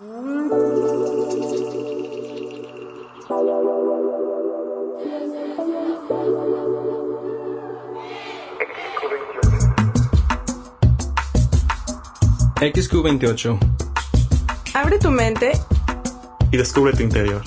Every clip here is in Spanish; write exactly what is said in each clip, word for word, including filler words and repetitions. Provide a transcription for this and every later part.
X Q veintiocho. Abre tu mente y descubre tu interior.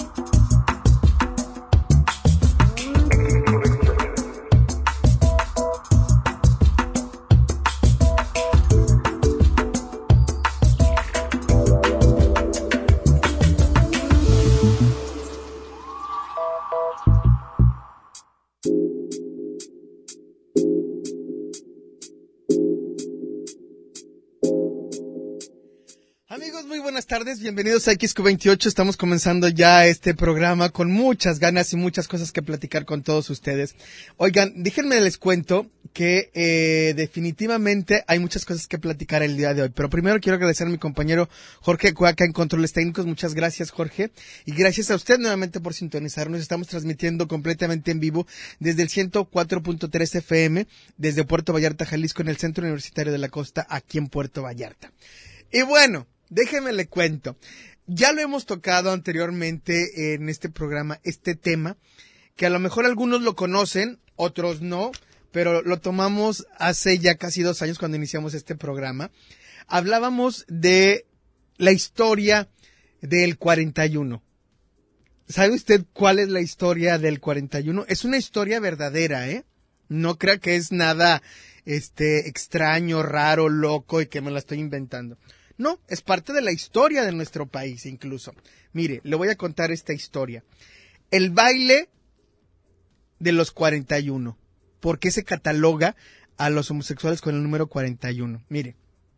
Buenas tardes, bienvenidos a X Q veintiocho. Estamos comenzando ya este programa con muchas ganas y muchas cosas que platicar con todos ustedes. Oigan, déjenme les cuento que eh, definitivamente hay muchas cosas que platicar el día de hoy. Pero primero quiero agradecer a mi compañero Jorge Cuaca en Controles Técnicos. Muchas gracias, Jorge. Y gracias a usted nuevamente por sintonizarnos. Estamos transmitiendo completamente en vivo desde el ciento cuatro punto tres F M, desde Puerto Vallarta, Jalisco, en el Centro Universitario de la Costa, aquí en Puerto Vallarta. Y bueno, déjeme le cuento, ya lo hemos tocado anteriormente en este programa, este tema, que a lo mejor algunos lo conocen, otros no, pero lo tomamos hace ya casi dos años cuando iniciamos este programa. Hablábamos de la historia del cuarenta y uno. ¿Sabe usted cuál es la historia del cuarenta y uno? Es una historia verdadera, ¿eh? No crea que es nada este extraño, raro, loco y que me la estoy inventando. No, es parte de la historia de nuestro país incluso. Mire, le voy a contar esta historia. El baile de los cuarenta y uno. ¿Por qué se cataloga a los homosexuales con el número cuarenta y uno? Mire,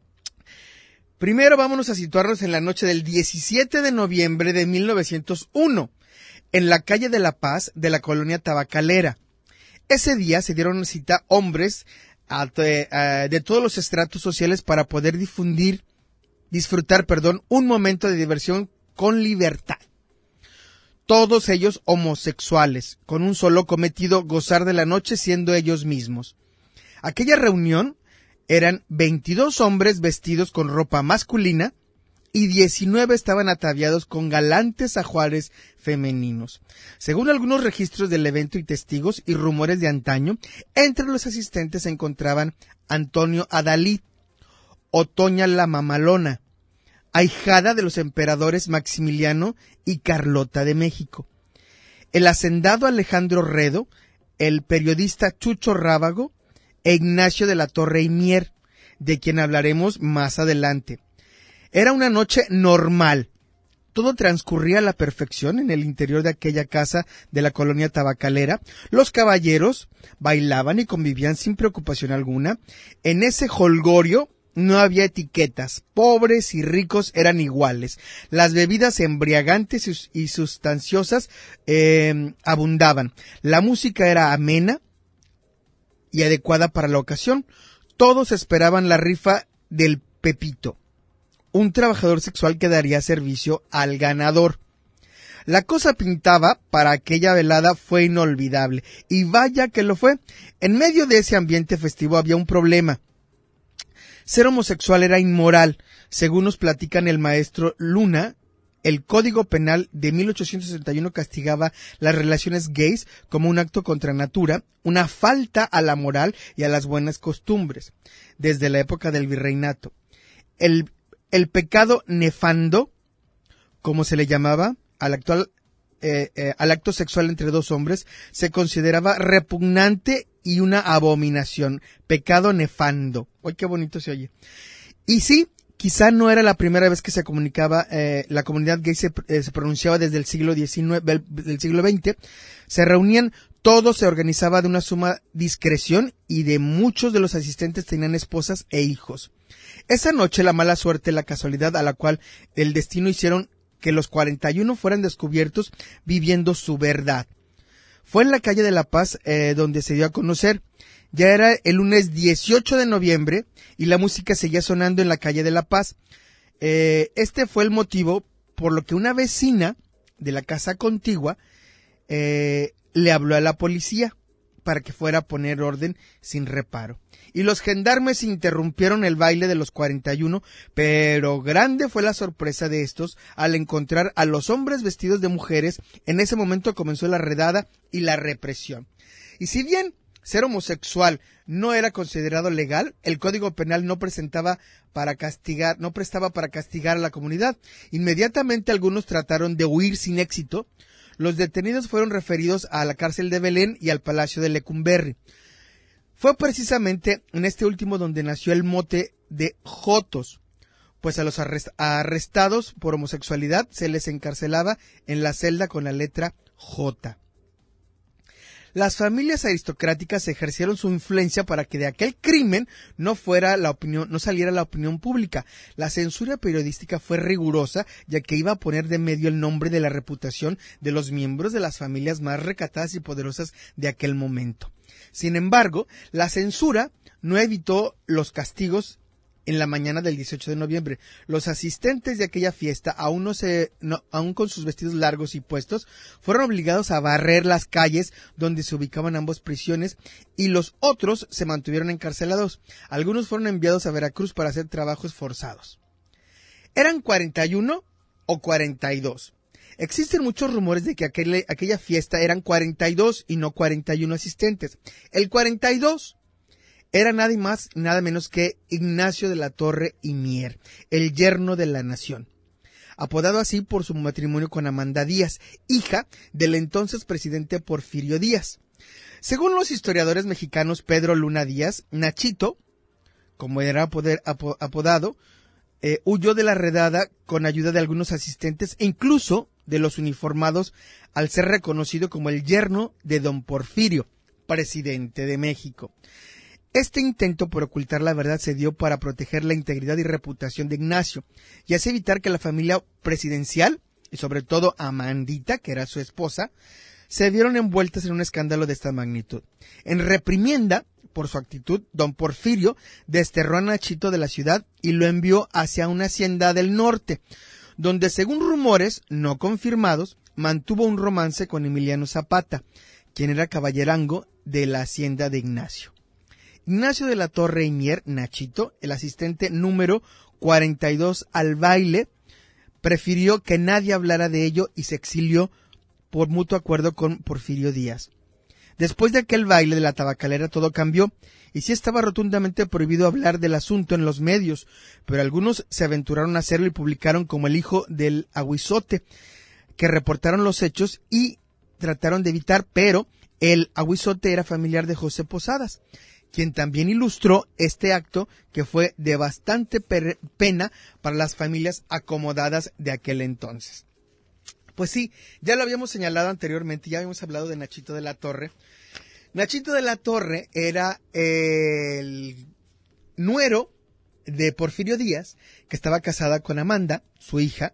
primero vámonos a situarnos en la noche del diecisiete de noviembre de mil novecientos uno, en la calle de La Paz de la colonia Tabacalera. Ese día se dieron cita hombres de todos los estratos sociales para poder difundir disfrutar, perdón, un momento de diversión con libertad. Todos ellos homosexuales, con un solo cometido, gozar de la noche siendo ellos mismos. Aquella reunión eran veintidós hombres vestidos con ropa masculina y diecinueve estaban ataviados con galantes ajuares femeninos. Según algunos registros del evento y testigos y rumores de antaño, entre los asistentes se encontraban Antonio Adalid, Otoña la Mamalona, ahijada de los emperadores Maximiliano y Carlota de México, el hacendado Alejandro Redo, el periodista Chucho Rábago e Ignacio de la Torre y Mier, de quien hablaremos más adelante. Era una noche normal. Todo transcurría a la perfección en el interior de aquella casa de la colonia tabacalera. Los caballeros bailaban y convivían sin preocupación alguna. En ese jolgorio no había etiquetas, pobres y ricos eran iguales. Las bebidas embriagantes y sustanciosas eh, abundaban. La música era amena y adecuada para la ocasión. Todos esperaban la rifa del Pepito, un trabajador sexual que daría servicio al ganador. La cosa pintaba para aquella velada fue inolvidable, y vaya que lo fue. En medio de ese ambiente festivo había un problema. Ser homosexual era inmoral. Según nos platican el maestro Luna, el Código Penal de mil ochocientos sesenta y uno castigaba las relaciones gays como un acto contra natura, una falta a la moral y a las buenas costumbres, desde la época del virreinato. El, el pecado nefando, como se le llamaba al actual eh, eh, al acto sexual entre dos hombres, se consideraba repugnante y una abominación. Pecado nefando. ¡Ay, qué bonito se oye! Y sí, quizá no era la primera vez que se comunicaba, eh, la comunidad gay se, eh, se pronunciaba desde el siglo diecinueve, del siglo veinte. Se reunían, todo se organizaba de una suma discreción y de muchos de los asistentes tenían esposas e hijos. Esa noche la mala suerte, la casualidad a la cual el destino hicieron que los cuarenta y uno fueran descubiertos viviendo su verdad. Fue en la calle de La Paz eh, donde se dio a conocer. Ya era el lunes dieciocho de noviembre y la música seguía sonando en la calle de La Paz. Eh, este fue el motivo por lo que una vecina de la casa contigua eh, le habló a la policía para que fuera a poner orden sin reparo. y los gendarmes interrumpieron el baile de los cuarenta y uno, pero grande fue la sorpresa de estos al encontrar a los hombres vestidos de mujeres. En ese momento comenzó la redada y la represión. Y si bien ser homosexual no era considerado legal, el Código Penal no presentaba para castigar, no prestaba para castigar a la comunidad. Inmediatamente algunos trataron de huir sin éxito. Los detenidos fueron referidos a la cárcel de Belén y al Palacio de Lecumberri. Fue precisamente en este último donde nació el mote de Jotos, pues a los arrest- a arrestados por homosexualidad se les encarcelaba en la celda con la letra J. Las familias aristocráticas ejercieron su influencia para que de aquel crimen no fuera la opinión, no saliera la opinión pública. La censura periodística fue rigurosa, ya que iba a poner de medio el nombre de la reputación de los miembros de las familias más recatadas y poderosas de aquel momento. Sin embargo, la censura no evitó los castigos. En la mañana del dieciocho de noviembre, los asistentes de aquella fiesta, aún, no se, no, aún con sus vestidos largos y puestos, fueron obligados a barrer las calles donde se ubicaban ambas prisiones, y los otros se mantuvieron encarcelados. Algunos fueron enviados a Veracruz para hacer trabajos forzados. ¿Eran cuarenta y uno o cuarenta y dos? Existen muchos rumores de que aquel, aquella fiesta eran cuarenta y dos y no cuarenta y uno asistentes. El cuarenta y dos era nada más, nada menos que Ignacio de la Torre y Mier, el yerno de la nación, apodado así por su matrimonio con Amanda Díaz, hija del entonces presidente Porfirio Díaz. Según los historiadores mexicanos Pedro Luna Díaz, Nachito, como era poder, apo, apodado, eh, huyó de la redada con ayuda de algunos asistentes e incluso de los uniformados, al ser reconocido como el yerno de don Porfirio, presidente de México. Este intento por ocultar la verdad se dio para proteger la integridad y reputación de Ignacio, y así evitar que la familia presidencial, y sobre todo Amandita, que era su esposa, se vieron envueltas en un escándalo de esta magnitud. En reprimienda por su actitud, don Porfirio desterró a Nachito de la ciudad y lo envió hacia una hacienda del norte, donde, según rumores no confirmados, mantuvo un romance con Emiliano Zapata, quien era caballerango de la hacienda de Ignacio. Ignacio de la Torre y Mier, Nachito, el asistente número cuarenta y dos al baile, prefirió que nadie hablara de ello y se exilió por mutuo acuerdo con Porfirio Díaz. Después de aquel baile de la tabacalera todo cambió, y sí estaba rotundamente prohibido hablar del asunto en los medios, pero algunos se aventuraron a hacerlo y publicaron como el hijo del aguizote, que reportaron los hechos y trataron de evitar, pero el aguizote era familiar de José Posadas, quien también ilustró este acto que fue de bastante pena para las familias acomodadas de aquel entonces. Pues sí, ya lo habíamos señalado anteriormente, ya habíamos hablado de Nachito de la Torre. Nachito de la Torre era el nuero de Porfirio Díaz, que estaba casada con Amanda, su hija,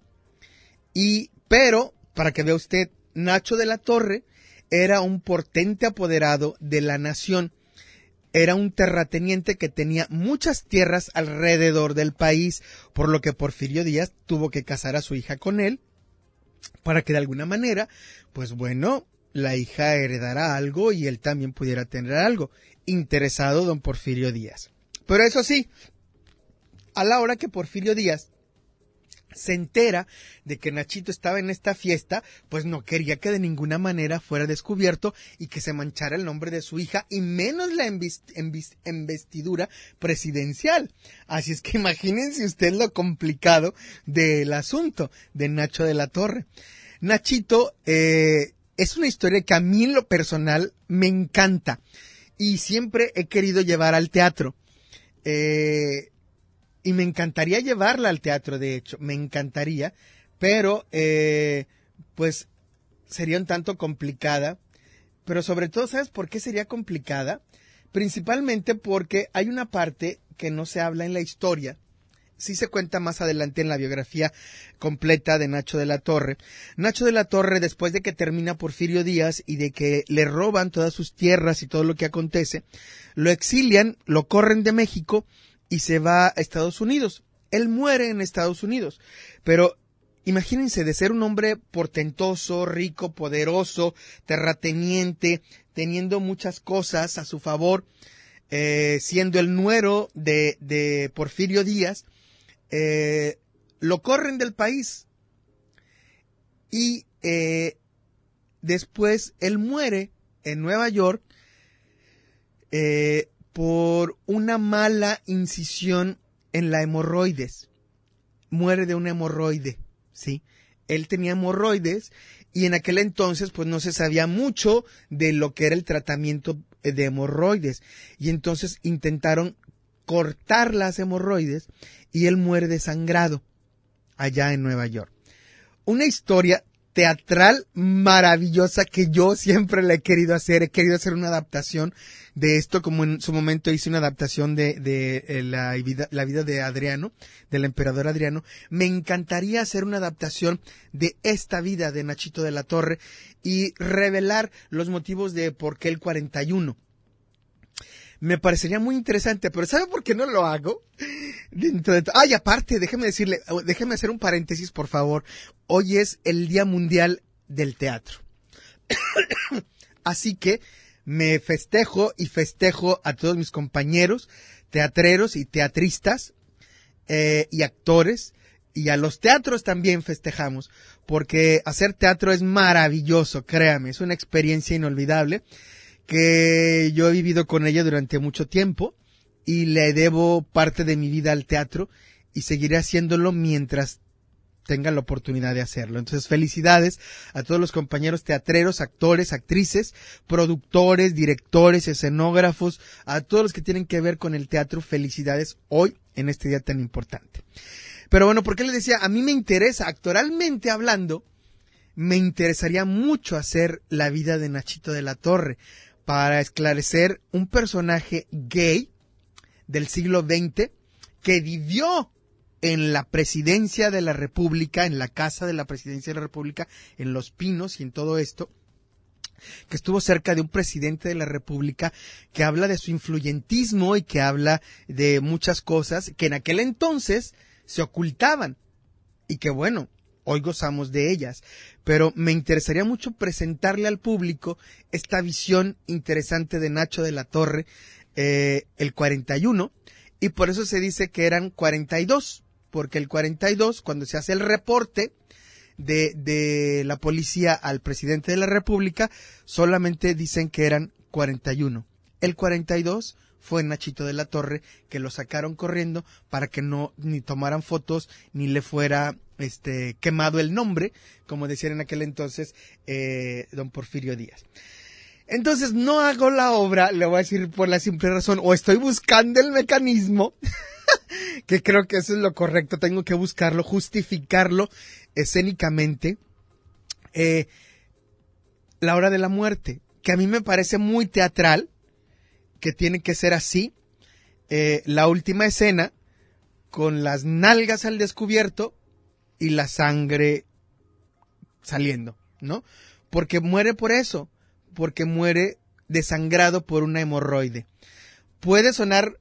y pero, para que vea usted, Nacho de la Torre era un potente apoderado de la nación. Era un terrateniente que tenía muchas tierras alrededor del país, por lo que Porfirio Díaz tuvo que casar a su hija con él, para que de alguna manera, pues bueno, la hija heredara algo y él también pudiera tener algo. Interesado don Porfirio Díaz. Pero eso sí, a la hora que Porfirio Díaz se entera de que Nachito estaba en esta fiesta, pues no quería que de ninguna manera fuera descubierto y que se manchara el nombre de su hija y menos la investidura presidencial. Así es que imagínense usted lo complicado del asunto de Nacho de la Torre. Nachito eh, es una historia que a mí en lo personal me encanta y siempre he querido llevar al teatro. Eh... Y me encantaría llevarla al teatro, de hecho, me encantaría, pero eh, pues sería un tanto complicada. Pero sobre todo, ¿sabes por qué sería complicada? Principalmente porque hay una parte que no se habla en la historia. Sí se cuenta más adelante en la biografía completa de Nacho de la Torre. Nacho de la Torre, después de que termina Porfirio Díaz y de que le roban todas sus tierras y todo lo que acontece, lo exilian, lo corren de México y se va a Estados Unidos. Él muere en Estados Unidos. Pero imagínense, de ser un hombre portentoso, rico, poderoso, terrateniente, teniendo muchas cosas a su favor, eh, siendo el nuero de, de Porfirio Díaz, eh, lo corren del país y eh, después él muere en Nueva York eh, por una mala incisión en la hemorroides. Muere de una hemorroide, ¿sí? Él tenía hemorroides y en aquel entonces pues no se sabía mucho de lo que era el tratamiento de hemorroides y entonces intentaron cortar las hemorroides y él muere desangrado allá en Nueva York. Una historia teatral maravillosa que yo siempre la he querido hacer. He querido hacer una adaptación de esto, como en su momento hice una adaptación de, de, de la, vida, la vida de Adriano, del emperador Adriano. Me encantaría hacer una adaptación de esta vida de Nachito de la Torre y revelar los motivos de por qué el cuarenta y uno. Me parecería muy interesante, pero ¿sabe por qué no lo hago? Dentro de... Ay, aparte, déjeme decirle, déjeme hacer un paréntesis, por favor. Hoy es el Día Mundial del Teatro. Así que me festejo y festejo a todos mis compañeros teatreros y teatristas eh, y actores, y a los teatros también festejamos, porque hacer teatro es maravilloso, créame, es una experiencia inolvidable que yo he vivido con ella durante mucho tiempo y le debo parte de mi vida al teatro y seguiré haciéndolo mientras tenga la oportunidad de hacerlo. Entonces, felicidades a todos los compañeros teatreros, actores, actrices, productores, directores, escenógrafos, a todos los que tienen que ver con el teatro. Felicidades hoy en este día tan importante. Pero bueno, ¿por qué les decía? A mí me interesa, actoralmente hablando, me interesaría mucho hacer la vida de Nachito de la Torre para esclarecer un personaje gay del siglo veinte que vivió en la presidencia de la República, en la casa de la presidencia de la República, en Los Pinos y en todo esto, que estuvo cerca de un presidente de la República que habla de su influyentismo y que habla de muchas cosas que en aquel entonces se ocultaban y que bueno, hoy gozamos de ellas, pero me interesaría mucho presentarle al público esta visión interesante de Nacho de la Torre, eh, el cuarenta y uno, y por eso se dice que eran cuarenta y dos, porque el cuarenta y dos, cuando se hace el reporte de, de la policía al presidente de la República, solamente dicen que eran cuarenta y uno. El cuarenta y dos fue Nachito de la Torre, que lo sacaron corriendo para que no ni tomaran fotos ni le fuera este quemado el nombre, como decían en aquel entonces eh, don Porfirio Díaz. Entonces no hago la obra, le voy a decir por la simple razón, o estoy buscando el mecanismo, que creo que eso es lo correcto, tengo que buscarlo, justificarlo escénicamente, eh, la hora de la muerte, que a mí me parece muy teatral, que tiene que ser así, eh, la última escena, con las nalgas al descubierto y la sangre saliendo, ¿no? Porque muere por eso, porque muere desangrado por una hemorroide. Puede sonar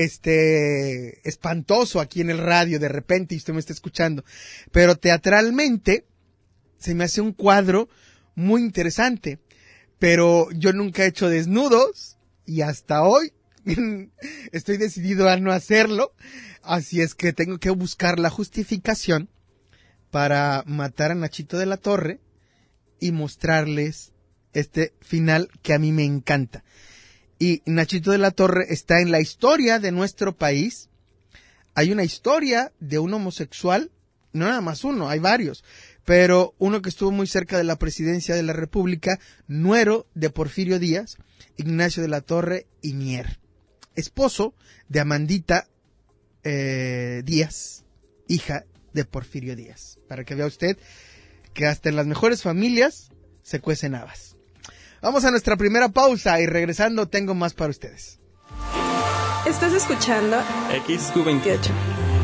este espantoso aquí en el radio de repente y usted me está escuchando, pero teatralmente se me hace un cuadro muy interesante, pero yo nunca he hecho desnudos y hasta hoy estoy decidido a no hacerlo, así es que tengo que buscar la justificación para matar a Nachito de la Torre y mostrarles este final que a mí me encanta. Y Nachito de la Torre está en la historia de nuestro país. Hay una historia de un homosexual, no nada más uno, hay varios, pero uno que estuvo muy cerca de la presidencia de la República, nuero de Porfirio Díaz, Ignacio de la Torre y Mier, esposo de Amandita eh, Díaz, hija de Porfirio Díaz, para que vea usted que hasta en las mejores familias se cuecen habas. Vamos a nuestra primera pausa y regresando tengo más para ustedes. Estás escuchando X Q veintiocho.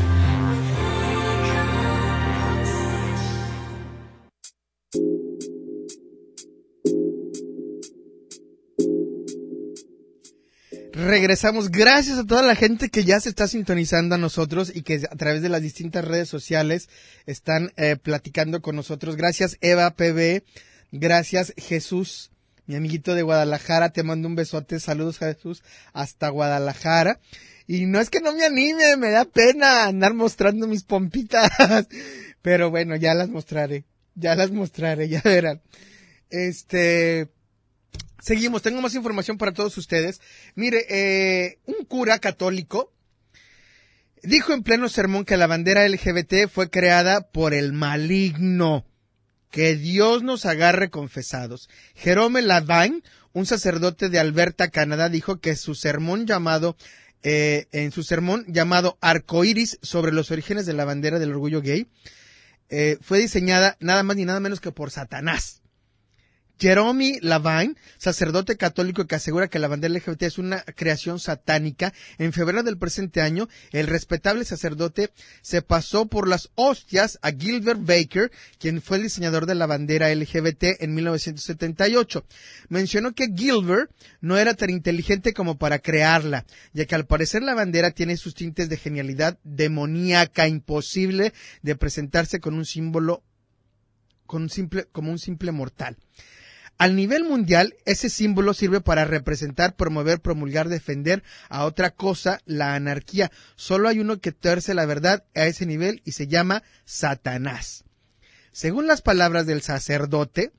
Regresamos, gracias a toda la gente que ya se está sintonizando a nosotros y que a través de las distintas redes sociales están eh, platicando con nosotros. Gracias Eva P B, gracias Jesús mi amiguito de Guadalajara, te mando un besote, saludos a Jesús, hasta Guadalajara. Y no es que no me anime, me da pena andar mostrando mis pompitas, pero bueno, ya las mostraré, ya las mostraré, ya verán. Este, seguimos, tengo más información para todos ustedes. Mire, eh, un cura católico dijo en pleno sermón que la bandera L G B T fue creada por el maligno. Que Dios nos agarre confesados. Jerome Lavine, un sacerdote de Alberta, Canadá, dijo que su sermón llamado, eh, en su sermón llamado Arcoíris sobre los orígenes de la bandera del orgullo gay, eh, fue diseñada nada más ni nada menos que por Satanás. Jerome Lavine, sacerdote católico que asegura que la bandera L G B T es una creación satánica, en febrero del presente año, el respetable sacerdote se pasó por las hostias a Gilbert Baker, quien fue el diseñador de la bandera L G B T en mil novecientos setenta y ocho. Mencionó que Gilbert no era tan inteligente como para crearla, ya que al parecer la bandera tiene sus tintes de genialidad demoníaca, imposible de presentarse con un símbolo, con un simple, como un simple mortal. Al nivel mundial, ese símbolo sirve para representar, promover, promulgar, defender a otra cosa, la anarquía. Solo hay uno que tuerce la verdad a ese nivel y se llama Satanás. Según las palabras del sacerdote,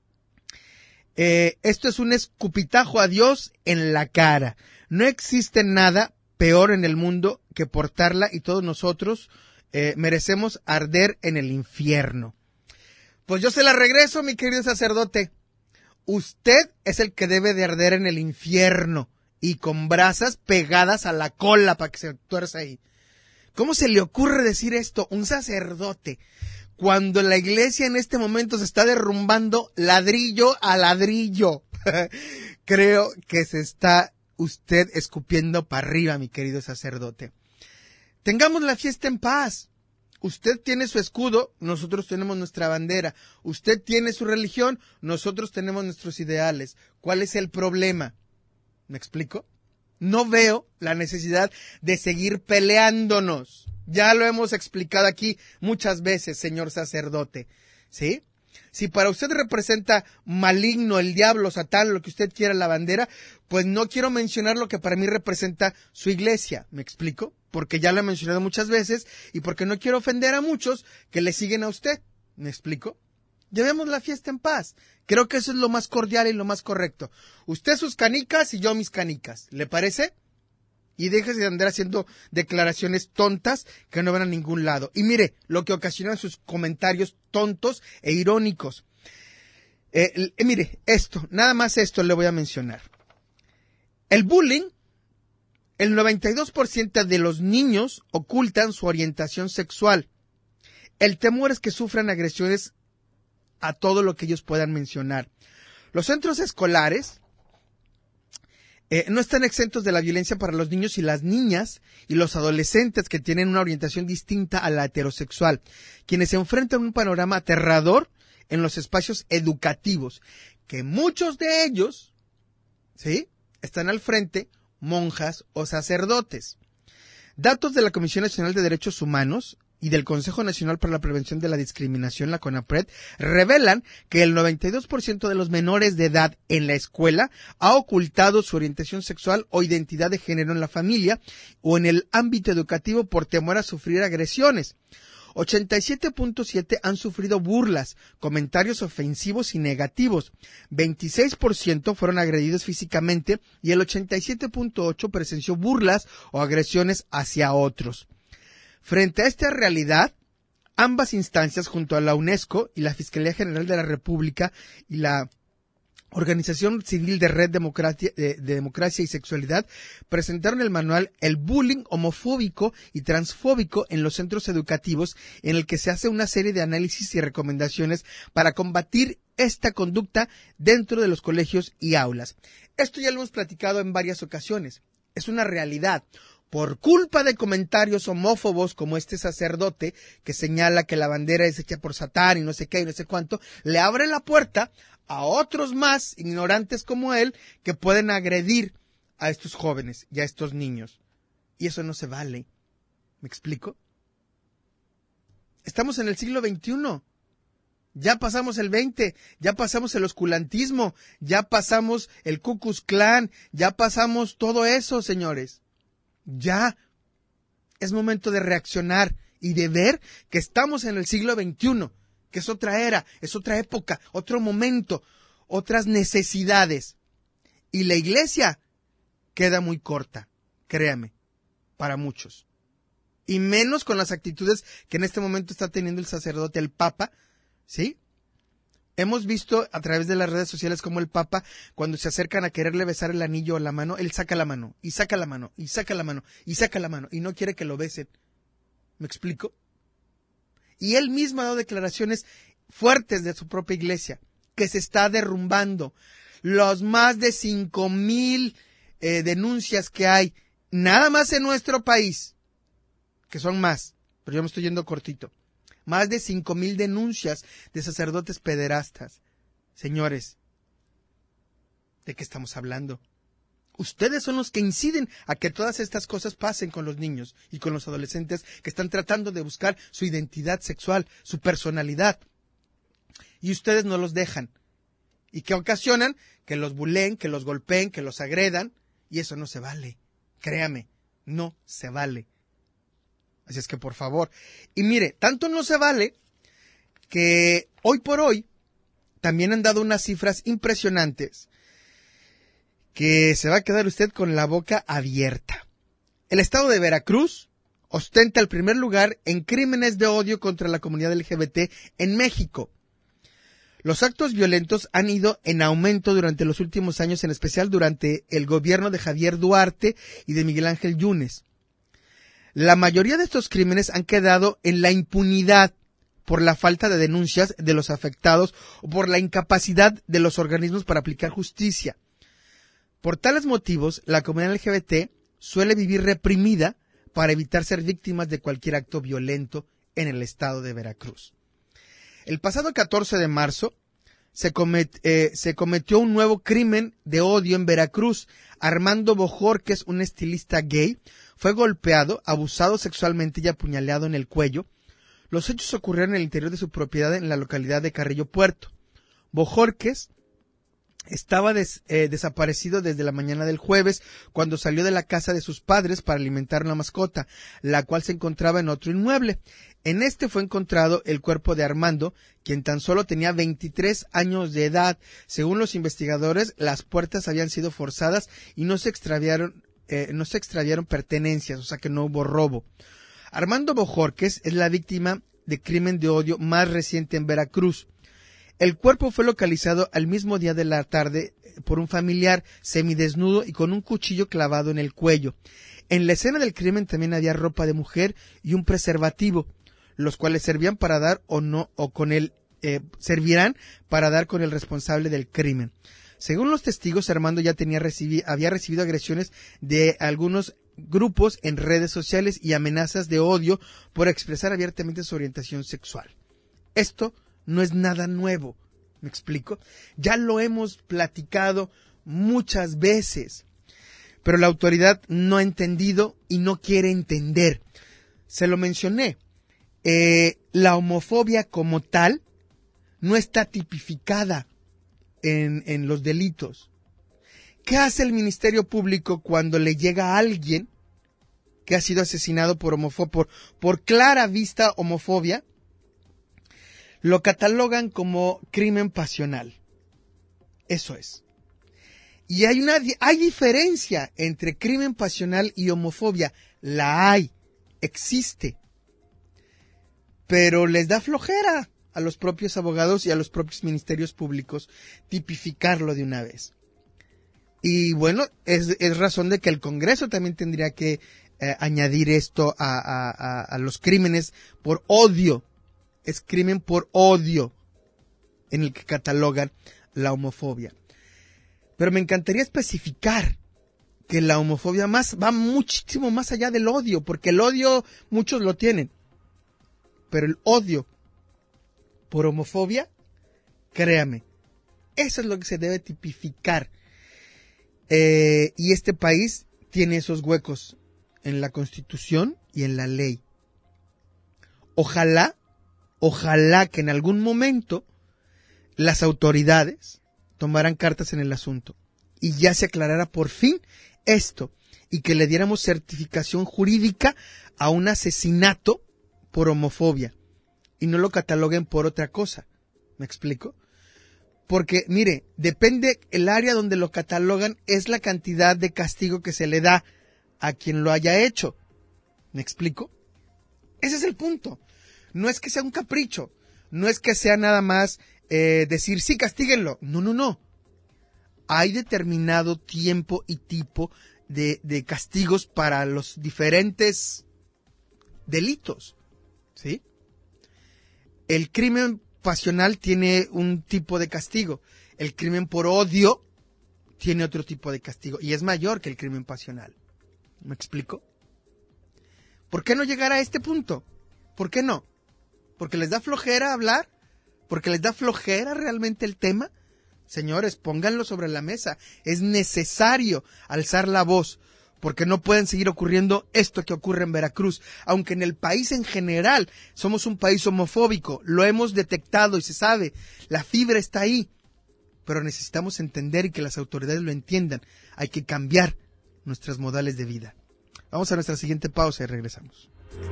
eh, esto es un escupitajo a Dios en la cara. No existe nada peor en el mundo que portarla y todos nosotros eh, merecemos arder en el infierno. Pues yo se la regreso, mi querido sacerdote. Usted es el que debe de arder en el infierno y con brasas pegadas a la cola para que se tuerza ahí. ¿Cómo se le ocurre decir esto? Un sacerdote, cuando la iglesia en este momento se está derrumbando ladrillo a ladrillo. Creo que se está usted escupiendo para arriba, mi querido sacerdote. Tengamos la fiesta en paz. Usted tiene su escudo, nosotros tenemos nuestra bandera. Usted tiene su religión, nosotros tenemos nuestros ideales. ¿Cuál es el problema? ¿Me explico? No veo la necesidad de seguir peleándonos. Ya lo hemos explicado aquí muchas veces, señor sacerdote. ¿Sí? Si para usted representa maligno, el diablo, Satán, lo que usted quiera, la bandera, pues no quiero mencionar lo que para mí representa su iglesia. ¿Me explico? Porque ya lo he mencionado muchas veces y porque no quiero ofender a muchos que le siguen a usted. ¿Me explico? Llevemos la fiesta en paz. Creo que eso es lo más cordial y lo más correcto. Usted sus canicas y yo mis canicas. ¿Le parece? Y déjese de andar haciendo declaraciones tontas que no van a ningún lado. Y mire lo que ocasionan sus comentarios tontos e irónicos. Eh, eh, mire, esto, nada más esto le voy a mencionar. El bullying, el noventa y dos por ciento de los niños ocultan su orientación sexual. El temor es que sufran agresiones a todo lo que ellos puedan mencionar. Los centros escolares Eh, no están exentos de la violencia para los niños y las niñas y los adolescentes que tienen una orientación distinta a la heterosexual, quienes se enfrentan a un panorama aterrador en los espacios educativos, que muchos de ellos, ¿sí?, están al frente monjas o sacerdotes. Datos de la Comisión Nacional de Derechos Humanos y del Consejo Nacional para la Prevención de la Discriminación, la CONAPRED, revelan que el noventa y dos por ciento de los menores de edad en la escuela ha ocultado su orientación sexual o identidad de género en la familia o en el ámbito educativo por temor a sufrir agresiones. ochenta y siete punto siete han sufrido burlas, comentarios ofensivos y negativos. veintiséis por ciento fueron agredidos físicamente y el ochenta y siete punto ocho por ciento presenció burlas o agresiones hacia otros. Frente a esta realidad, ambas instancias, junto a la UNESCO y la Fiscalía General de la República y la Organización Civil de Red Democracia, de, de Democracia y Sexualidad, presentaron el manual El bullying homofóbico y transfóbico en los centros educativos, en el que se hace una serie de análisis y recomendaciones para combatir esta conducta dentro de los colegios y aulas. Esto ya lo hemos platicado en varias ocasiones. Es una realidad. Por culpa de comentarios homófobos como este sacerdote que señala que la bandera es hecha por Satán y no sé qué y no sé cuánto, le abre la puerta a otros más ignorantes como él que pueden agredir a estos jóvenes y a estos niños. Y eso no se vale. ¿Me explico? Estamos en el siglo veintiuno. Ya pasamos el veinte, ya pasamos el oscurantismo, ya pasamos el Ku Klux Klan, ya pasamos todo eso, señores. Ya es momento de reaccionar y de ver que estamos en el siglo veintiuno, que es otra era, es otra época, otro momento, otras necesidades. Y la iglesia queda muy corta, créame, para muchos. Y menos con las actitudes que en este momento está teniendo el sacerdote, el Papa, ¿sí? Hemos visto a través de las redes sociales cómo el Papa, cuando se acercan a quererle besar el anillo o la mano, él saca la mano, y saca la mano, y saca la mano, y saca la mano, y no quiere que lo besen. ¿Me explico? Y él mismo ha dado declaraciones fuertes de su propia iglesia, que se está derrumbando. Los más de cinco mil eh, denuncias que hay, nada más en nuestro país, que son más, pero yo me estoy yendo cortito. Más de cinco mil denuncias de sacerdotes pederastas. Señores, ¿de qué estamos hablando? Ustedes son los que inciden a que todas estas cosas pasen con los niños y con los adolescentes que están tratando de buscar su identidad sexual, su personalidad. Y ustedes no los dejan. Y que ocasionan que los buleen, que los golpeen, que los agredan. Y eso no se vale. Créame, no se vale. Así es que por favor. Y mire, tanto no se vale que hoy por hoy también han dado unas cifras impresionantes que se va a quedar usted con la boca abierta. El estado de Veracruz ostenta el primer lugar en crímenes de odio contra la comunidad L G B T en México. Los actos violentos han ido en aumento durante los últimos años, en especial durante el gobierno de Javier Duarte y de Miguel Ángel Yunes. La mayoría de estos crímenes han quedado en la impunidad por la falta de denuncias de los afectados o por la incapacidad de los organismos para aplicar justicia. Por tales motivos, la comunidad L G B T suele vivir reprimida para evitar ser víctimas de cualquier acto violento en el estado de Veracruz. El pasado catorce de marzo se, comet, eh, se cometió un nuevo crimen de odio en Veracruz. Armando Bojorquez, un estilista gay, fue golpeado, abusado sexualmente y apuñaleado en el cuello. Los hechos ocurrieron en el interior de su propiedad en la localidad de Carrillo Puerto. Bojorquez estaba des, eh, desaparecido desde la mañana del jueves, cuando salió de la casa de sus padres para alimentar una mascota, la cual se encontraba en otro inmueble. En este fue encontrado el cuerpo de Armando, quien tan solo tenía veintitrés años de edad. Según los investigadores, las puertas habían sido forzadas y no se extraviaron, eh, no se extraviaron pertenencias, o sea que no hubo robo. Armando Bojorquez es la víctima de crimen de odio más reciente en Veracruz. El cuerpo fue localizado al mismo día de la tarde por un familiar semidesnudo y con un cuchillo clavado en el cuello. En la escena del crimen también había ropa de mujer y un preservativo, los cuales servían para dar o no, o con el, eh, servirán para dar con el responsable del crimen. Según los testigos, Armando ya tenía recibi- había recibido agresiones de algunos grupos en redes sociales y amenazas de odio por expresar abiertamente su orientación sexual. Esto no es nada nuevo, ¿me explico? Ya lo hemos platicado muchas veces, pero la autoridad no ha entendido y no quiere entender. Se lo mencioné, eh, la homofobia como tal no está tipificada en, en los delitos. ¿Qué hace el Ministerio Público cuando le llega a alguien que ha sido asesinado por homofobia, por, por clara vista homofobia? Lo catalogan como crimen pasional. Eso es. Y hay una hay diferencia entre crimen pasional y homofobia. La hay, existe. Pero les da flojera a los propios abogados y a los propios ministerios públicos tipificarlo de una vez. Y bueno, es, es razón de que el Congreso también tendría que eh, añadir esto a, a, a, a los crímenes por odio. Es crimen por odio en el que catalogan la homofobia. Pero me encantaría especificar que la homofobia más va muchísimo más allá del odio, porque el odio muchos lo tienen. Pero el odio por homofobia, créame, eso es lo que se debe tipificar. Eh, y este país tiene esos huecos en la Constitución y en la ley. Ojalá ojalá que en algún momento las autoridades tomaran cartas en el asunto y ya se aclarara por fin esto y que le diéramos certificación jurídica a un asesinato por homofobia y no lo cataloguen por otra cosa. ¿Me explico? Porque, mire, depende el área donde lo catalogan, es la cantidad de castigo que se le da a quien lo haya hecho. ¿Me explico? Ese es el punto. No es que sea un capricho, no es que sea nada más eh, decir, sí, castíguenlo. No, no, no. Hay determinado tiempo y tipo de, de castigos para los diferentes delitos, ¿sí? El crimen pasional tiene un tipo de castigo, el crimen por odio tiene otro tipo de castigo y es mayor que el crimen pasional. ¿Me explico? ¿Por qué no llegar a este punto? ¿Por qué no? ¿Porque les da flojera hablar? ¿Porque les da flojera realmente el tema? Señores, pónganlo sobre la mesa. Es necesario alzar la voz, porque no pueden seguir ocurriendo esto que ocurre en Veracruz. Aunque en el país en general somos un país homofóbico, lo hemos detectado y se sabe, la fibra está ahí. Pero necesitamos entender y que las autoridades lo entiendan. Hay que cambiar nuestros modales de vida. Vamos a nuestra siguiente pausa y regresamos.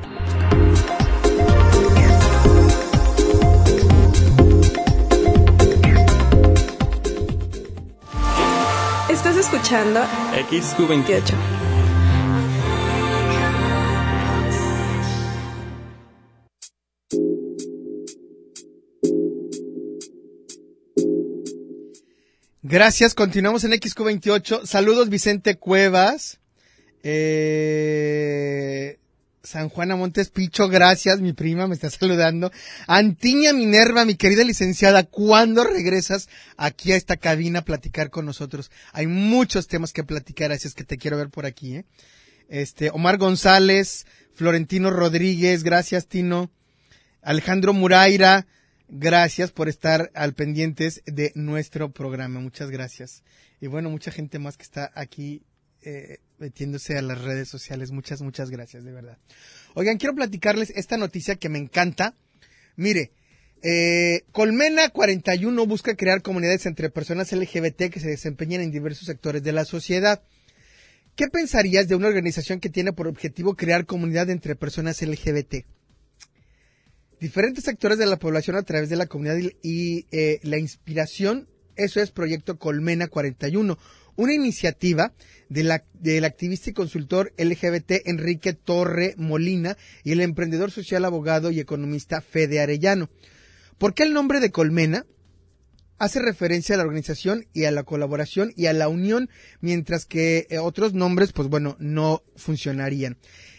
Estás escuchando X Q veintiocho. Gracias, continuamos en X Q veintiocho. Saludos Vicente Cuevas. Eh... San Juana Montes Picho, gracias, mi prima me está saludando. Antiña Minerva, mi querida licenciada, ¿cuándo regresas aquí a esta cabina a platicar con nosotros? Hay muchos temas que platicar, así es que te quiero ver por aquí, ¿eh? Este, Omar González, Florentino Rodríguez, gracias Tino. Alejandro Muraira, gracias por estar al pendientes de nuestro programa, muchas gracias. Y bueno, mucha gente más que está aquí Eh, metiéndose a las redes sociales. Muchas, muchas gracias, de verdad. Oigan, quiero platicarles esta noticia que me encanta. Mire, eh, Colmena cuarenta y uno busca crear comunidades entre personas L G B T que se desempeñan en diversos sectores de la sociedad. ¿Qué pensarías de una organización que tiene por objetivo crear comunidad entre personas L G B T? Diferentes sectores de la población a través de la comunidad y, y eh, la inspiración, eso es Proyecto Colmena cuarenta y uno. Una iniciativa de la, del activista y consultor L G B T Enrique Torre Molina y el emprendedor social, abogado y economista Fede Arellano. ¿Por qué el nombre de Colmena? Hace referencia a la organización y a la colaboración y a la unión, mientras que eh, otros nombres, pues bueno, no funcionarían.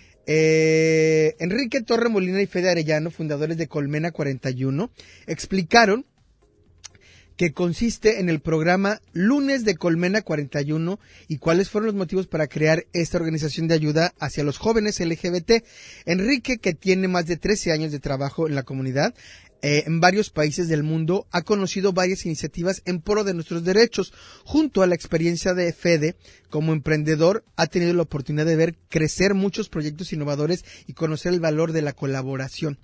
Eh, Enrique Torre Molina y Fede Arellano, fundadores de Colmena cuarenta y uno, explicaron que consiste en el programa Lunes de Colmena cuarenta y uno y cuáles fueron los motivos para crear esta organización de ayuda hacia los jóvenes L G B T. Enrique, que tiene más de trece años de trabajo en la comunidad, eh, en varios países del mundo, ha conocido varias iniciativas en pro de nuestros derechos. Junto a la experiencia de Fede, como emprendedor, ha tenido la oportunidad de ver crecer muchos proyectos innovadores y conocer el valor de la colaboración.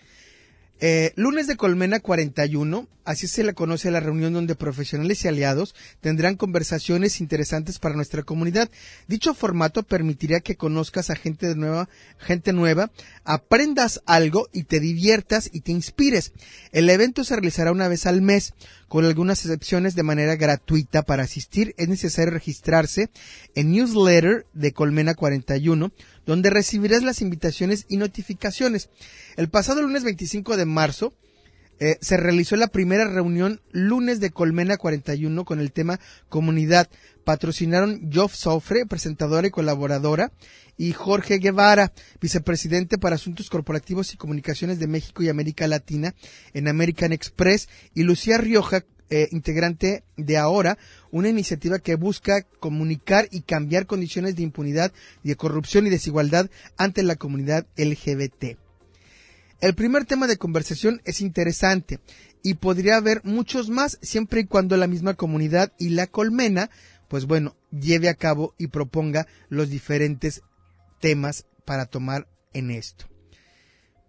Eh, Lunes de Colmena cuarenta y uno, así se le conoce a la reunión donde profesionales y aliados tendrán conversaciones interesantes para nuestra comunidad. Dicho formato permitirá que conozcas a gente de nueva, gente nueva, aprendas algo y te diviertas y te inspires. El evento se realizará una vez al mes, con algunas excepciones de manera gratuita. Para asistir es necesario registrarse en newsletter de Colmena cuarenta y uno, donde recibirás las invitaciones y notificaciones. El pasado lunes veinticinco de marzo eh, se realizó la primera reunión Lunes de Colmena cuarenta y uno con el tema Comunidad. Patrocinaron Joff Sofre, presentadora y colaboradora, y Jorge Guevara, vicepresidente para Asuntos Corporativos y Comunicaciones de México y América Latina en American Express, y Lucía Rioja, Eh, integrante de Ahora, una iniciativa que busca comunicar y cambiar condiciones de impunidad, de corrupción y desigualdad ante la comunidad L G B T. El primer tema de conversación es interesante y podría haber muchos más, siempre y cuando la misma comunidad y la Colmena, pues bueno, lleve a cabo y proponga los diferentes temas para tomar en esto.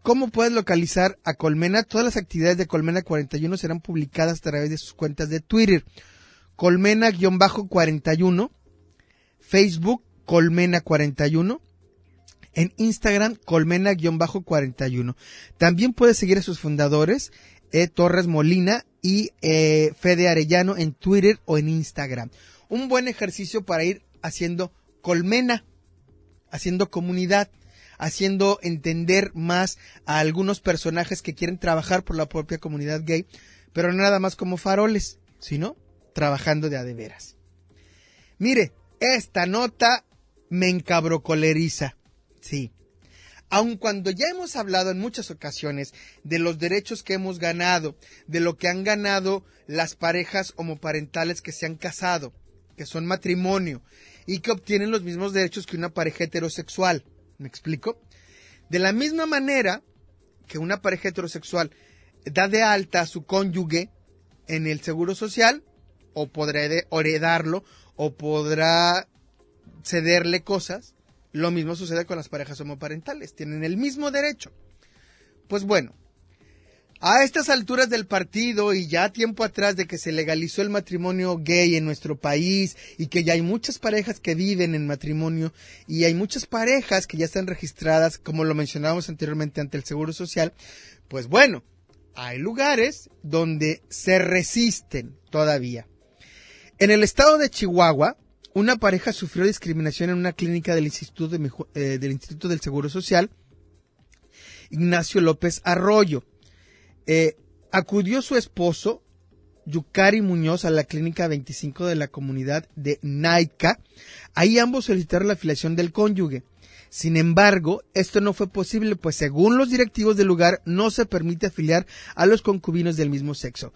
¿Cómo puedes localizar a Colmena? Todas las actividades de Colmena cuarenta y uno serán publicadas a través de sus cuentas de Twitter. Colmena-cuarenta y uno, Facebook Colmena cuarenta y uno, en Instagram Colmena-cuarenta y uno. También puedes seguir a sus fundadores, eh, Torres Molina y eh, Fede Arellano en Twitter o en Instagram. Un buen ejercicio para ir haciendo Colmena, haciendo comunidad, haciendo entender más a algunos personajes que quieren trabajar por la propia comunidad gay, pero no nada más como faroles, sino trabajando de a de veras. Mire, esta nota me encabrocoleriza, sí. Aun cuando ya hemos hablado en muchas ocasiones de los derechos que hemos ganado, de lo que han ganado las parejas homoparentales que se han casado, que son matrimonio, y que obtienen los mismos derechos que una pareja heterosexual. ¿Me explico? De la misma manera que una pareja heterosexual da de alta a su cónyuge en el seguro social, o podrá heredarlo, o podrá cederle cosas, lo mismo sucede con las parejas homoparentales, tienen el mismo derecho. Pues bueno, a estas alturas del partido y ya tiempo atrás de que se legalizó el matrimonio gay en nuestro país y que ya hay muchas parejas que viven en matrimonio y hay muchas parejas que ya están registradas, como lo mencionábamos anteriormente, ante el Seguro Social, pues bueno, hay lugares donde se resisten todavía. En el estado de Chihuahua, una pareja sufrió discriminación en una clínica del Instituto, de, eh, del, Instituto del Seguro Social, Ignacio López Arroyo. Eh, acudió su esposo, Yucari Muñoz, a la clínica veinticinco de la comunidad de Naica. Ahí ambos solicitaron la afiliación del cónyuge. Sin embargo, esto no fue posible, pues según los directivos del lugar, no se permite afiliar a los concubinos del mismo sexo.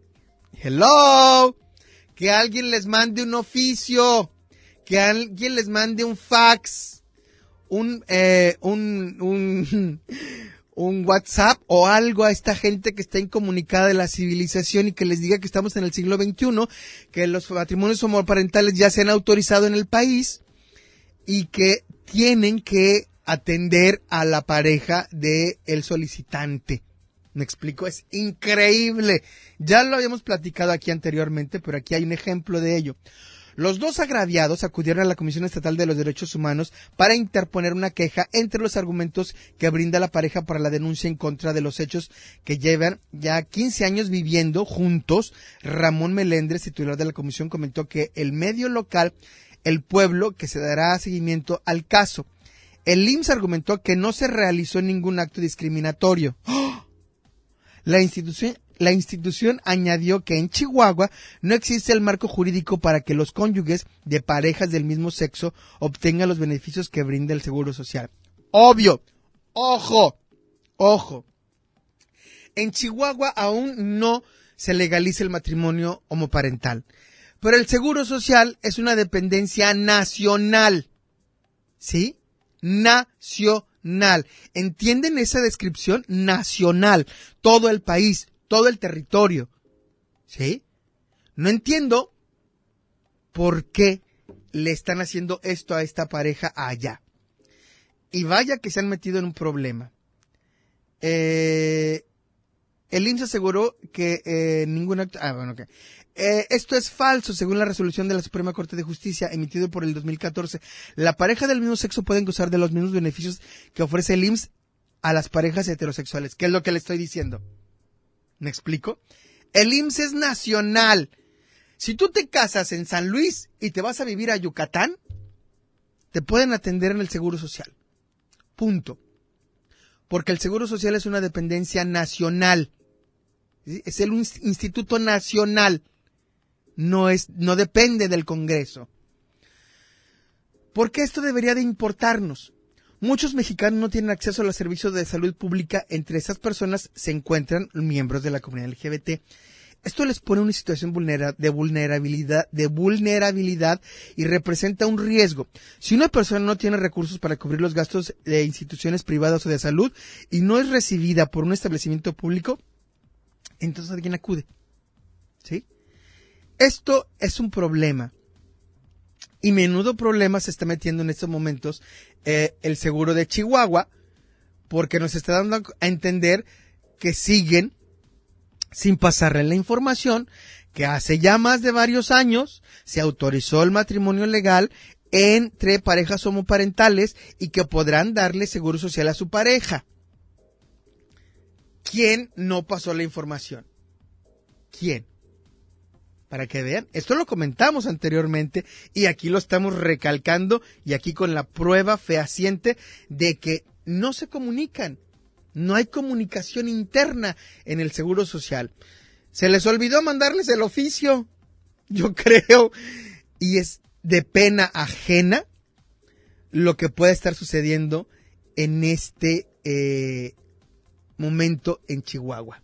¡Hello! Que alguien les mande un oficio, que alguien les mande un fax, un, eh, un, un, un WhatsApp o algo a esta gente que está incomunicada de la civilización y que les diga que estamos en el siglo veintiuno, que los matrimonios homoparentales ya se han autorizado en el país y que tienen que atender a la pareja de el solicitante. ¿Me explico? Es increíble. Ya lo habíamos platicado aquí anteriormente, pero aquí hay un ejemplo de ello. Los dos agraviados acudieron a la Comisión Estatal de los Derechos Humanos para interponer una queja entre los argumentos que brinda la pareja para la denuncia en contra de los hechos que llevan ya quince años viviendo juntos. Ramón Melendres, titular de la comisión, comentó que el medio local, El Pueblo, que se dará seguimiento al caso. El I M S S argumentó que no se realizó ningún acto discriminatorio. ¡Oh! La institución, la institución añadió que en Chihuahua no existe el marco jurídico para que los cónyuges de parejas del mismo sexo obtengan los beneficios que brinda el Seguro Social. Obvio, ojo, ojo. En Chihuahua aún no se legaliza el matrimonio homoparental, pero el Seguro Social es una dependencia nacional, ¿sí? Nacional. ¿Entienden esa descripción? Nacional. Todo el país, todo el territorio. ¿Sí? No entiendo por qué le están haciendo esto a esta pareja allá. Y vaya que se han metido en un problema. Eh, el I M S S aseguró que eh, ningún acto... Ah, bueno, ok. Eh, esto es falso, según la resolución de la Suprema Corte de Justicia emitido por el dos mil catorce. La pareja del mismo sexo pueden gozar de los mismos beneficios que ofrece el I M S S a las parejas heterosexuales. ¿Qué es lo que le estoy diciendo? ¿Me explico? El I M S S es nacional. Si tú te casas en San Luis y te vas a vivir a Yucatán, te pueden atender en el Seguro Social. Punto. Porque el Seguro Social es una dependencia nacional. ¿Sí? Es el instituto nacional. No es, no depende del Congreso. ¿Por qué esto debería de importarnos? Muchos mexicanos no tienen acceso a los servicios de salud pública. Entre esas personas se encuentran miembros de la comunidad L G B T. Esto les pone en una situación vulnera, de vulnerabilidad, de vulnerabilidad y representa un riesgo. Si una persona no tiene recursos para cubrir los gastos de instituciones privadas o de salud y no es recibida por un establecimiento público, entonces alguien acude. ¿Sí? Esto es un problema. Y menudo problema se está metiendo en estos momentos eh, el seguro de Chihuahua, porque nos está dando a entender que siguen sin pasarle la información que hace ya más de varios años se autorizó el matrimonio legal entre parejas homoparentales y que podrán darle seguro social a su pareja. ¿Quién no pasó la información? ¿Quién? Para que vean, esto lo comentamos anteriormente y aquí lo estamos recalcando y aquí con la prueba fehaciente de que no se comunican, no hay comunicación interna en el Seguro Social. Se les olvidó mandarles el oficio, yo creo, y es de pena ajena lo que puede estar sucediendo en este eh, momento en Chihuahua.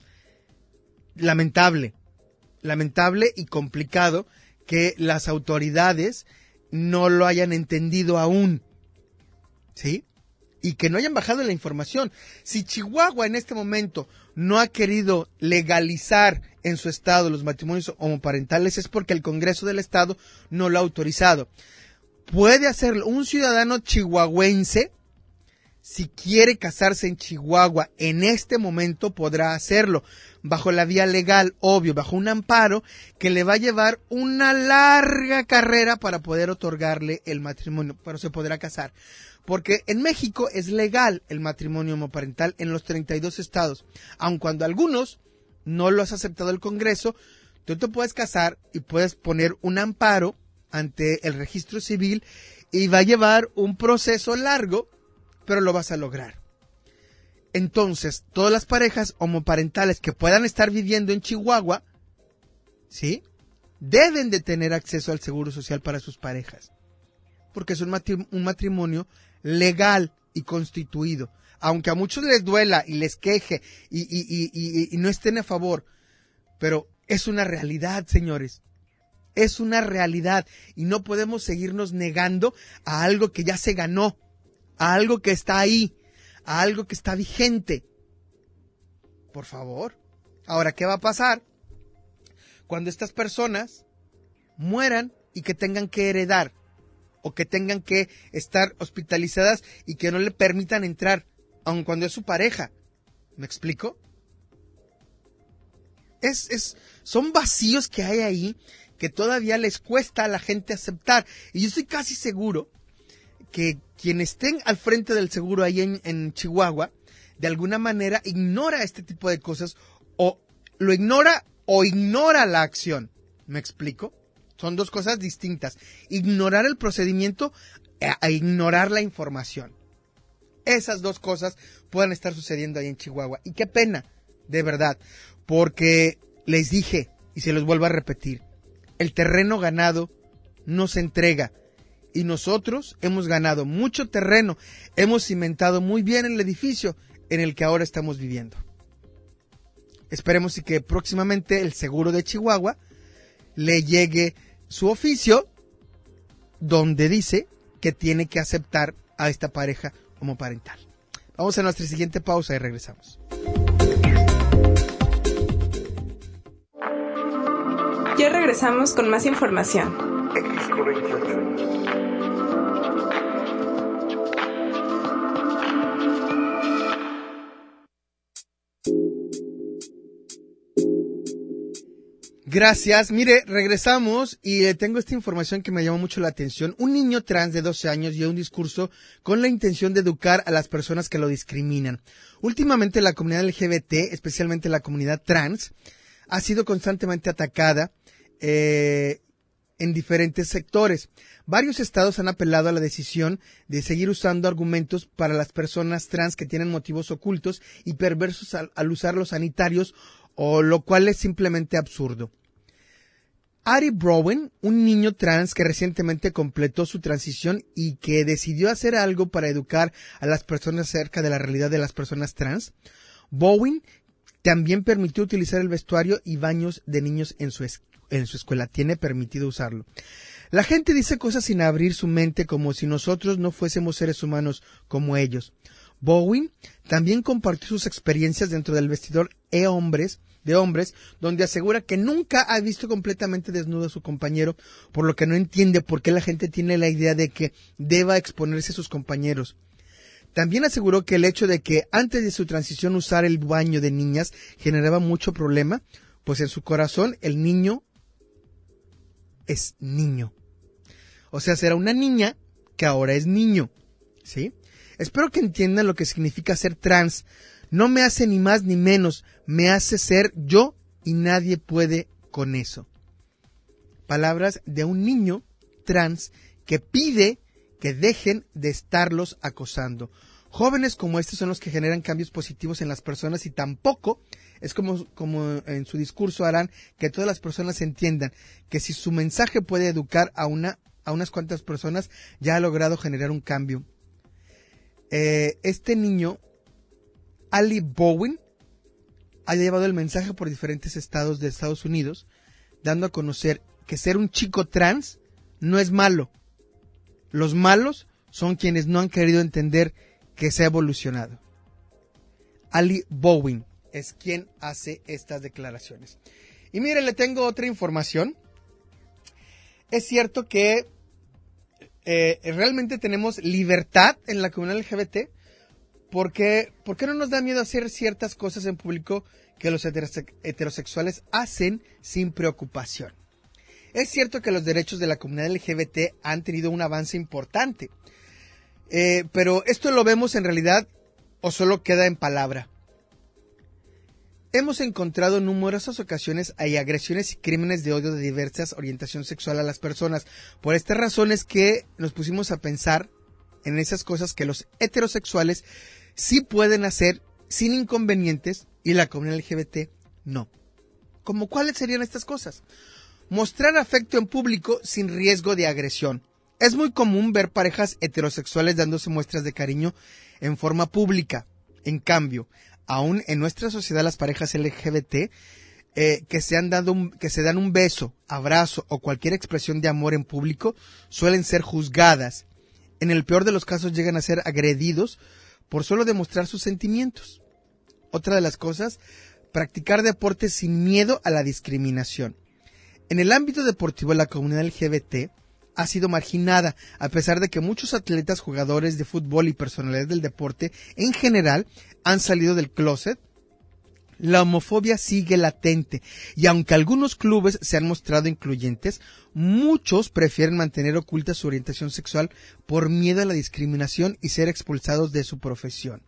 Lamentable. Lamentable y complicado que las autoridades no lo hayan entendido aún, ¿sí? Y que no hayan bajado la información. Si Chihuahua en este momento no ha querido legalizar en su estado los matrimonios homoparentales es porque el Congreso del Estado no lo ha autorizado. Puede hacerlo un ciudadano chihuahuense. Si quiere casarse en Chihuahua, en este momento podrá hacerlo, bajo la vía legal, obvio, bajo un amparo que le va a llevar una larga carrera para poder otorgarle el matrimonio, pero se podrá casar. Porque en México es legal el matrimonio homoparental en los treinta y dos estados, aun cuando algunos no lo has aceptado el Congreso, tú te puedes casar y puedes poner un amparo ante el registro civil y va a llevar un proceso largo, pero lo vas a lograr. Entonces, todas las parejas homoparentales que puedan estar viviendo en Chihuahua, ¿sí?, deben de tener acceso al seguro social para sus parejas, porque es un matrim- un matrimonio legal y constituido. Aunque a muchos les duela y les queje y, y, y, y, y no estén a favor, pero es una realidad, señores. Es una realidad y no podemos seguirnos negando a algo que ya se ganó, a algo que está ahí, a algo que está vigente. Por favor. Ahora, ¿qué va a pasar cuando estas personas mueran y que tengan que heredar o que tengan que estar hospitalizadas y que no le permitan entrar, aun cuando es su pareja? ¿Me explico? Es, es, son vacíos que hay ahí que todavía les cuesta a la gente aceptar. Y yo estoy casi seguro que quien estén al frente del seguro ahí en, en Chihuahua, de alguna manera ignora este tipo de cosas, o lo ignora o ignora la acción. ¿Me explico? Son dos cosas distintas. Ignorar el procedimiento a ignorar la información. Esas dos cosas pueden estar sucediendo ahí en Chihuahua. Y qué pena, de verdad, porque les dije, y se los vuelvo a repetir, el terreno ganado no se entrega. Y nosotros hemos ganado mucho terreno, hemos cimentado muy bien el edificio en el que ahora estamos viviendo. Esperemos y que próximamente el seguro de Chihuahua le llegue su oficio donde dice que tiene que aceptar a esta pareja homoparental. Vamos a nuestra siguiente pausa y regresamos. Ya regresamos con más información. Gracias. Mire, regresamos y le tengo esta información que me llamó mucho la atención. Un niño trans de doce años dio un discurso con la intención de educar a las personas que lo discriminan. Últimamente la comunidad L G B T, especialmente la comunidad trans, ha sido constantemente atacada eh, en diferentes sectores. Varios estados han apelado a la decisión de seguir usando argumentos para las personas trans que tienen motivos ocultos y perversos al, al usar los sanitarios, o lo cual es simplemente absurdo. Ari Browen, un niño trans que recientemente completó su transición y que decidió hacer algo para educar a las personas acerca de la realidad de las personas trans. Bowen también permitió utilizar el vestuario y baños de niños en su, es- en su escuela. Tiene permitido usarlo. La gente dice cosas sin abrir su mente, como si nosotros no fuésemos seres humanos como ellos. Bowen también compartió sus experiencias dentro del vestidor e hombres de hombres, donde asegura que nunca ha visto completamente desnudo a su compañero, por lo que no entiende por qué la gente tiene la idea de que deba exponerse a sus compañeros. También aseguró que el hecho de que antes de su transición usar el baño de niñas generaba mucho problema, pues en su corazón el niño es niño. O sea, será una niña que ahora es niño, ¿sí? Espero que entiendan lo que significa ser trans. No me hace ni más ni menos, me hace ser yo y nadie puede con eso. Palabras de un niño trans que pide que dejen de estarlos acosando. Jóvenes como estos son los que generan cambios positivos en las personas y tampoco es como, como en su discurso harán que todas las personas entiendan que si su mensaje puede educar a, una, a unas cuantas personas, ya ha logrado generar un cambio. Eh, este niño, Ali Bowen, ha llevado el mensaje por diferentes estados de Estados Unidos, dando a conocer que ser un chico trans no es malo. Los malos son quienes no han querido entender que se ha evolucionado. Ali Bowen es quien hace estas declaraciones. Y mire, le tengo otra información. Es cierto que eh, realmente tenemos libertad en la comunidad L G B T. Porque, ¿por qué no nos da miedo hacer ciertas cosas en público que los heterose- heterosexuales hacen sin preocupación? Es cierto que los derechos de la comunidad L G B T han tenido un avance importante, eh, pero esto lo vemos en realidad o solo queda en palabra. Hemos encontrado en numerosas ocasiones hay agresiones y crímenes de odio de diversas orientación sexual a las personas. Por estas razones que nos pusimos a pensar en esas cosas que los heterosexuales sí pueden hacer sin inconvenientes y la comunidad L G B T no. ¿Cómo cuáles serían estas cosas? Mostrar afecto en público sin riesgo de agresión. Es muy común ver parejas heterosexuales dándose muestras de cariño en forma pública. En cambio, aún en nuestra sociedad las parejas L G B T eh, que, se han dado un, que se dan un beso, abrazo o cualquier expresión de amor en público suelen ser juzgadas. En el peor de los casos llegan a ser agredidos por solo demostrar sus sentimientos. Otra de las cosas, practicar deportes sin miedo a la discriminación. En el ámbito deportivo, la comunidad L G B T ha sido marginada, a pesar de que muchos atletas, jugadores de fútbol y personalidades del deporte en general han salido del closet. La homofobia sigue latente y aunque algunos clubes se han mostrado incluyentes, muchos prefieren mantener oculta su orientación sexual por miedo a la discriminación y ser expulsados de su profesión.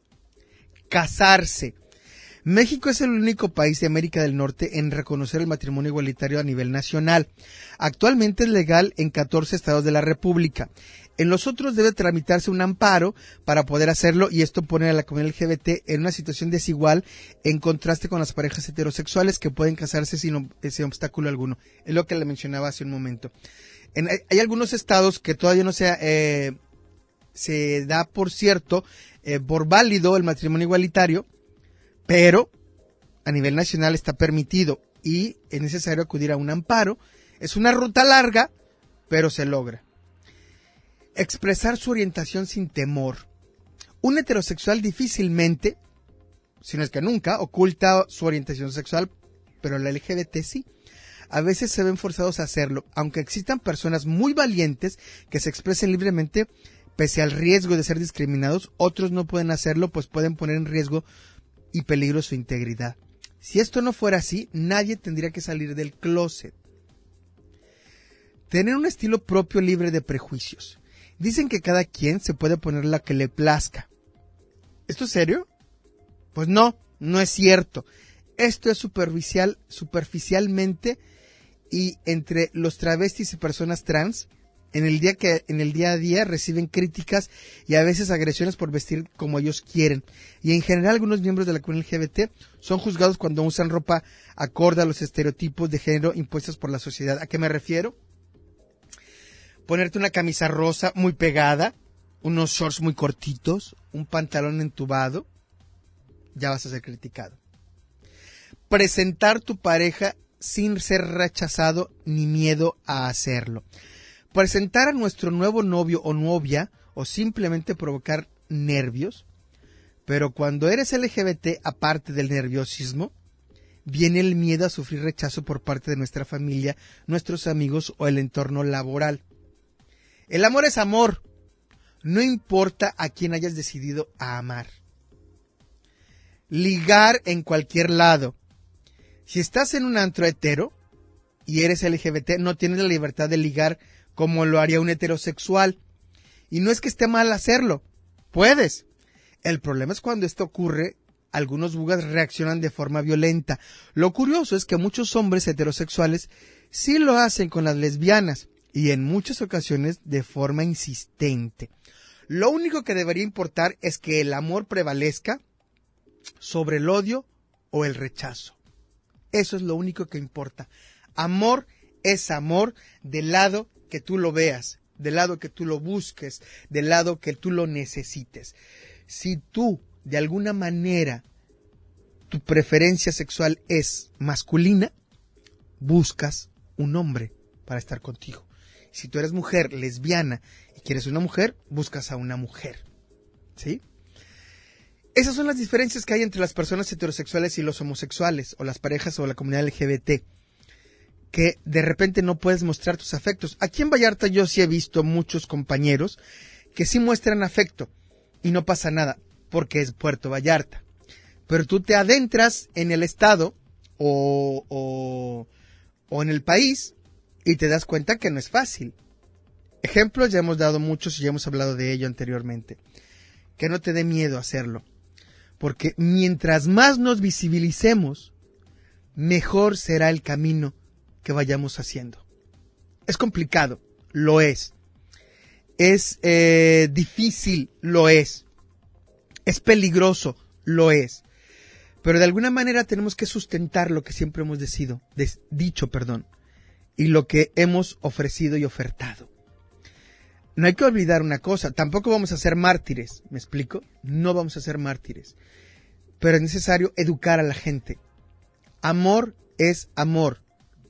Casarse. México es el único país de América del Norte en reconocer el matrimonio igualitario a nivel nacional. Actualmente es legal en catorce estados de la República. En los otros debe tramitarse un amparo para poder hacerlo y esto pone a la comunidad L G B T en una situación desigual en contraste con las parejas heterosexuales que pueden casarse sin, sin obstáculo alguno. Es lo que le mencionaba hace un momento. En, hay, hay algunos estados que todavía no se, eh, se da por cierto, eh, por válido el matrimonio igualitario, pero a nivel nacional está permitido y es necesario acudir a un amparo. Es una ruta larga, pero se logra. Expresar su orientación sin temor. Un heterosexual difícilmente, si no es que nunca, oculta su orientación sexual, pero la L G B T sí. A veces se ven forzados a hacerlo, aunque existan personas muy valientes que se expresen libremente, pese al riesgo de ser discriminados, otros no pueden hacerlo, pues pueden poner en riesgo y peligro su integridad. Si esto no fuera así, nadie tendría que salir del closet. Tener un estilo propio libre de prejuicios. Dicen que cada quien se puede poner la que le plazca. ¿Esto es serio? Pues no, no es cierto. Esto es superficial, superficialmente y entre los travestis y personas trans, en el día que en el día a día reciben críticas y a veces agresiones por vestir como ellos quieren. Y en general algunos miembros de la comunidad L G B T son juzgados cuando usan ropa acorde a los estereotipos de género impuestos por la sociedad. ¿A qué me refiero? Ponerte una camisa rosa muy pegada, unos shorts muy cortitos, un pantalón entubado, ya vas a ser criticado. Presentar tu pareja sin ser rechazado ni miedo a hacerlo. Presentar a nuestro nuevo novio o novia o simplemente provocar nervios, pero cuando eres L G B T, aparte del nerviosismo, viene el miedo a sufrir rechazo por parte de nuestra familia, nuestros amigos o el entorno laboral. El amor es amor, No importa a quién hayas decidido amar. Ligar en cualquier lado. Si estás en un antro hetero y eres L G B T, no tienes la libertad de ligar como lo haría un heterosexual. Y no es que esté mal hacerlo. Puedes. El problema es cuando esto ocurre, algunos bugas reaccionan de forma violenta. Lo curioso es que muchos hombres heterosexuales sí lo hacen con las lesbianas y en muchas ocasiones de forma insistente. Lo único que debería importar es que el amor prevalezca sobre el odio o el rechazo. Eso es lo único que importa. Amor es amor del lado que tú lo veas, del lado que tú lo busques, del lado que tú lo necesites. Si tú, de alguna manera, tu preferencia sexual es masculina, buscas un hombre para estar contigo. Si tú eres mujer lesbiana y quieres una mujer, buscas a una mujer. ¿Sí? Esas son las diferencias que hay entre las personas heterosexuales y los homosexuales, o las parejas o la comunidad L G B T, que de repente no puedes mostrar tus afectos. Aquí en Vallarta yo sí he visto muchos compañeros que sí muestran afecto y no pasa nada, porque es Puerto Vallarta. Pero tú te adentras en el estado o, o, o en el país y te das cuenta que no es fácil. Ejemplos ya hemos dado muchos y ya hemos hablado de ello anteriormente. Que no te dé miedo hacerlo. Porque mientras más nos visibilicemos, mejor será el camino que vayamos haciendo. Es complicado, lo es. Es eh, difícil, lo es. Es peligroso, lo es. Pero de alguna manera tenemos que sustentar lo que siempre hemos decido, des, dicho, perdón, y lo que hemos ofrecido y ofertado. No hay que olvidar una cosa, tampoco vamos a ser mártires, ¿me explico? No vamos a ser mártires, pero es necesario educar a la gente. Amor es amor,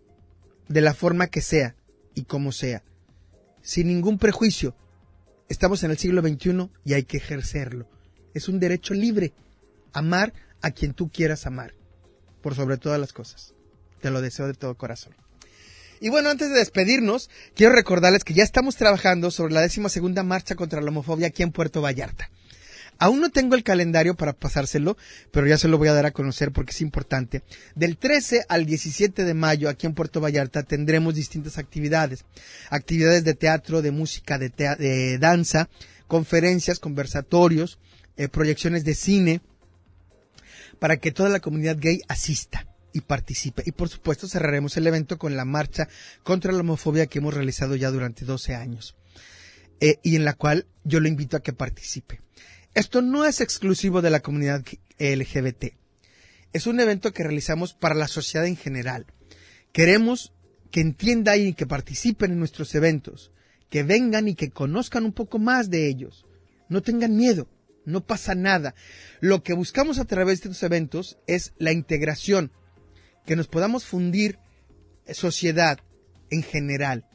de la forma que sea y como sea, sin ningún prejuicio. Estamos en el siglo veintiuno y hay que ejercerlo. Es un derecho libre, amar a quien tú quieras amar, por sobre todas las cosas. Te lo deseo de todo corazón. Y bueno, antes de despedirnos, quiero recordarles que ya estamos trabajando sobre la décima segunda marcha contra la homofobia aquí en Puerto Vallarta. Aún no tengo el calendario para pasárselo, pero ya se lo voy a dar a conocer porque es importante. Del trece al diecisiete de mayo aquí en Puerto Vallarta tendremos distintas actividades. Actividades de teatro, de música, de, tea- de danza, conferencias, conversatorios, eh, proyecciones de cine, para que toda la comunidad gay asista y participe. Y por supuesto cerraremos el evento con la marcha contra la homofobia que hemos realizado ya durante doce años. Eh, y en la cual yo lo invito a que participe. Esto no es exclusivo de la comunidad L G B T. Es un evento que realizamos para la sociedad en general. Queremos que entiendan y que participen en nuestros eventos, que vengan y que conozcan un poco más de ellos. No tengan miedo, no pasa nada. Lo que buscamos a través de estos eventos es la integración, que nos podamos fundir sociedad en general.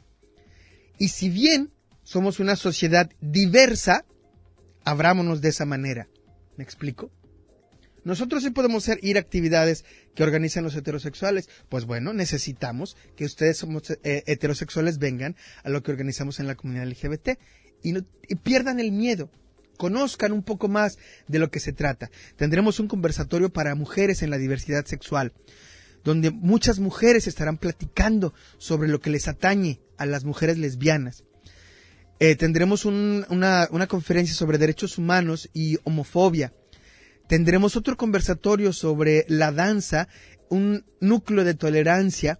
Y si bien somos una sociedad diversa, abrámonos de esa manera. ¿Me explico? Nosotros sí podemos hacer, ir a actividades que organizan los heterosexuales. Pues bueno, necesitamos que ustedes somos, eh, heterosexuales vengan a lo que organizamos en la comunidad L G B T y, no, y pierdan el miedo. Conozcan un poco más de lo que se trata. Tendremos un conversatorio para mujeres en la diversidad sexual, donde muchas mujeres estarán platicando sobre lo que les atañe a las mujeres lesbianas. Eh, tendremos un, una, una conferencia sobre derechos humanos y homofobia. Tendremos otro conversatorio sobre la danza, un núcleo de tolerancia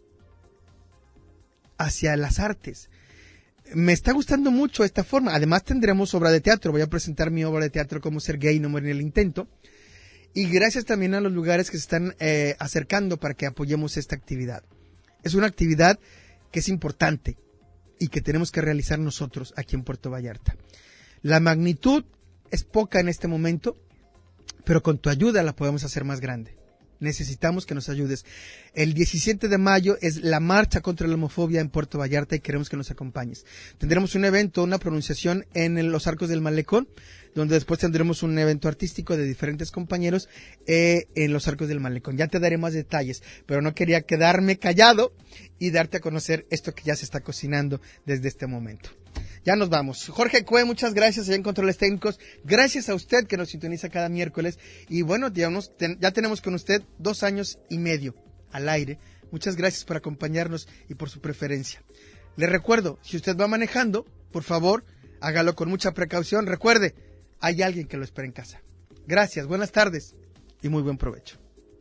hacia las artes. Me está gustando mucho esta forma. Además tendremos obra de teatro. Voy a presentar mi obra de teatro Cómo ser gay y no morir en el intento. Y gracias también a los lugares que se están eh, acercando para que apoyemos esta actividad. Es una actividad que es importante y que tenemos que realizar nosotros aquí en Puerto Vallarta. La magnitud es poca en este momento, pero con tu ayuda la podemos hacer más grande. Necesitamos que nos ayudes. El diecisiete de mayo es la marcha contra la homofobia en Puerto Vallarta y queremos que nos acompañes. Tendremos un evento, una pronunciación en el, los Arcos del Malecón, donde después tendremos un evento artístico de diferentes compañeros eh, en los Arcos del Malecón. Ya te daré más detalles, pero no quería quedarme callado y darte a conocer esto que ya se está cocinando desde este momento. Ya nos vamos. Jorge Cue, muchas gracias allá en Controles Técnicos. Gracias a usted que nos sintoniza cada miércoles. Y bueno, digamos, ten, ya tenemos con usted dos años y medio al aire. Muchas gracias por acompañarnos y por su preferencia. Le recuerdo, si usted va manejando, por favor, hágalo con mucha precaución. Recuerde, hay alguien que lo espera en casa. Gracias, buenas tardes y muy buen provecho.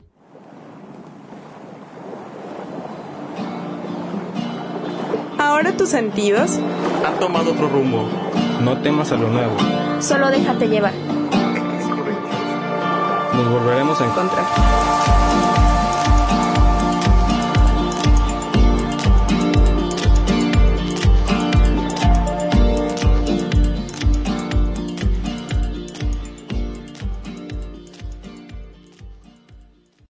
Ahora tus sentidos Ha tomado otro rumbo. No temas a lo nuevo. Solo déjate llevar. Nos volveremos a encontrar.